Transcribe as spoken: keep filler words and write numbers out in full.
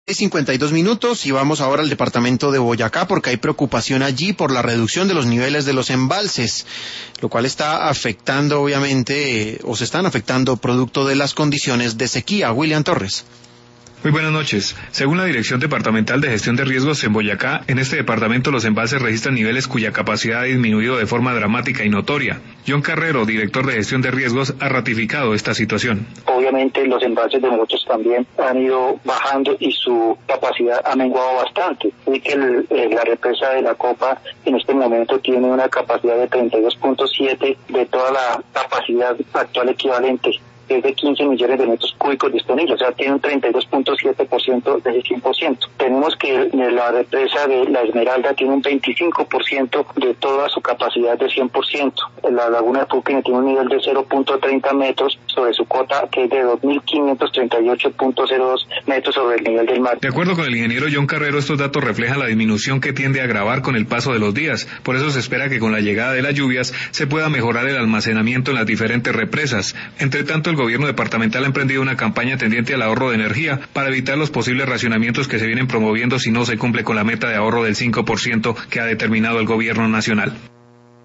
cincuenta y dos minutos y vamos ahora al departamento de Boyacá porque hay preocupación allí por la reducción de los niveles de los embalses, lo cual está afectando obviamente, eh, o se están afectando producto de las condiciones de sequía. William Torres. Muy buenas noches. Según la Dirección Departamental de Gestión de Riesgos en Boyacá, en este departamento los embalses registran niveles cuya capacidad ha disminuido de forma dramática y notoria. John Carrero, director de Gestión de Riesgos, ha ratificado esta situación. Obviamente los embalses de nosotros también han ido bajando y su capacidad ha menguado bastante. Y que el, eh, la represa de la Copa en este momento tiene una capacidad de treinta y dos punto siete de toda la capacidad actual equivalente, es de quince millones de metros cúbicos disponibles, o sea, tiene un treinta y dos punto siete por ciento de ese cien por ciento. Tenemos que la represa de la Esmeralda tiene un veinticinco por ciento de toda su capacidad de cien por ciento. La laguna de Puquine tiene un nivel de cero punto treinta metros sobre su cota, que es de dos mil quinientos treinta y ocho punto cero dos metros sobre el nivel del mar. De acuerdo con el ingeniero John Carrero, estos datos reflejan la disminución que tiende a agravar con el paso de los días. Por eso se espera que con la llegada de las lluvias se pueda mejorar el almacenamiento en las diferentes represas. Entre tanto, el El gobierno departamental ha emprendido una campaña tendiente al ahorro de energía para evitar los posibles racionamientos que se vienen promoviendo si no se cumple con la meta de ahorro del cinco por ciento que ha determinado el gobierno nacional.